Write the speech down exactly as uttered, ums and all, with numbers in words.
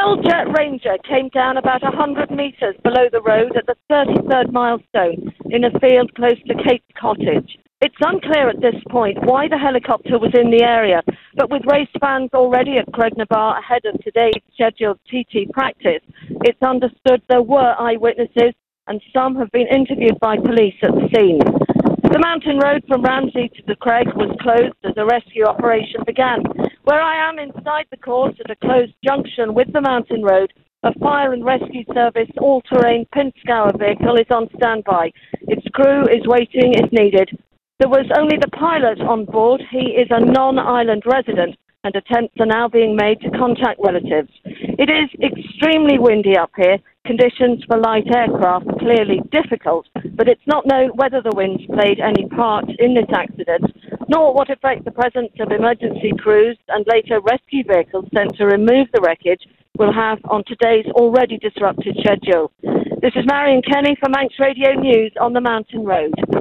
Royal Jet Ranger came down about one hundred metres below the road at the thirty-third milestone in a field close to Cape Cottage. It's unclear at this point why the helicopter was in the area, but with race fans already at Craignabbar ahead of today's scheduled T T practice, it's understood there were eyewitnesses and some have been interviewed by police at the scene. The mountain road from Ramsey to the Craig was closed as a rescue operation began. Where I am inside the course at a closed junction with the mountain road, a fire and rescue service all-terrain Pinzgauer vehicle is on standby. Its crew is waiting if needed. There was only the pilot on board. He is a non-island resident, and attempts are now being made to contact relatives. It is extremely windy up here. Conditions for light aircraft clearly difficult, but it's not known whether the winds played any part in this accident, nor what effect the presence of emergency crews and later rescue vehicles sent to remove the wreckage will have on today's already disrupted schedule. This is Marion Kenny for Manx Radio News on the Mountain Road.